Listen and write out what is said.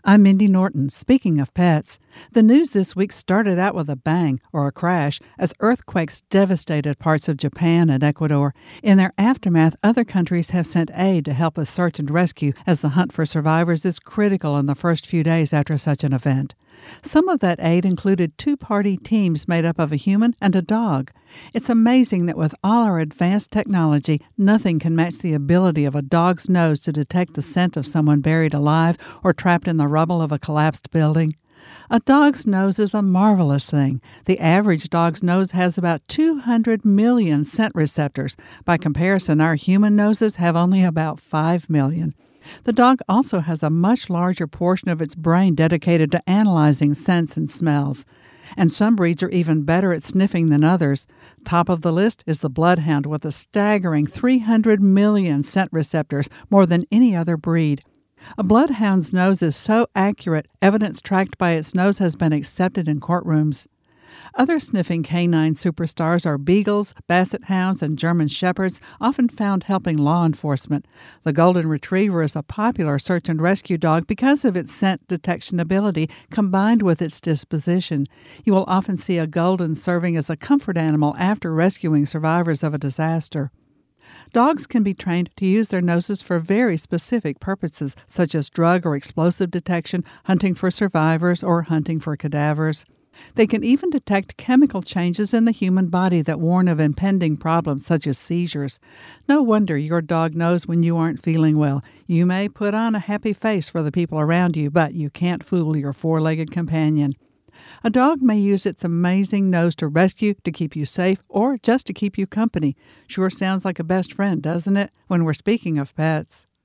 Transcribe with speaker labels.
Speaker 1: I'm Mindy Norton. Speaking of pets, the news this week started out with a bang, or a crash, as earthquakes devastated parts of Japan and Ecuador. In their aftermath, other countries have sent aid to help with search and rescue, as the hunt for survivors is critical in the first few days after such an event. Some of that aid included two-party teams made up of a human and a dog. It's amazing that with all our advanced technology, nothing can match the ability of a dog's nose to detect the scent of someone buried alive or trapped in the rubble of a collapsed building. A dog's nose is a marvelous thing. The average dog's nose has about 200 million scent receptors. By comparison, our human noses have only about 5 million. The dog also has a much larger portion of its brain dedicated to analyzing scents and smells. And some breeds are even better at sniffing than others. Top of the list is the bloodhound with a staggering 300 million scent receptors, more than any other breed. A bloodhound's nose is so accurate, evidence tracked by its nose has been accepted in courtrooms. Other sniffing canine superstars are beagles, basset hounds, and German shepherds, often found helping law enforcement. The golden retriever is a popular search and rescue dog because of its scent detection ability combined with its disposition. You will often see a golden serving as a comfort animal after rescuing survivors of a disaster. Dogs can be trained to use their noses for very specific purposes, such as drug or explosive detection, hunting for survivors, or hunting for cadavers. They can even detect chemical changes in the human body that warn of impending problems such as seizures. No wonder your dog knows when you aren't feeling well. You may put on a happy face for the people around you, but you can't fool your four-legged companion. A dog may use its amazing nose to rescue, to keep you safe, or just to keep you company. Sure sounds like a best friend, doesn't it, when we're speaking of pets?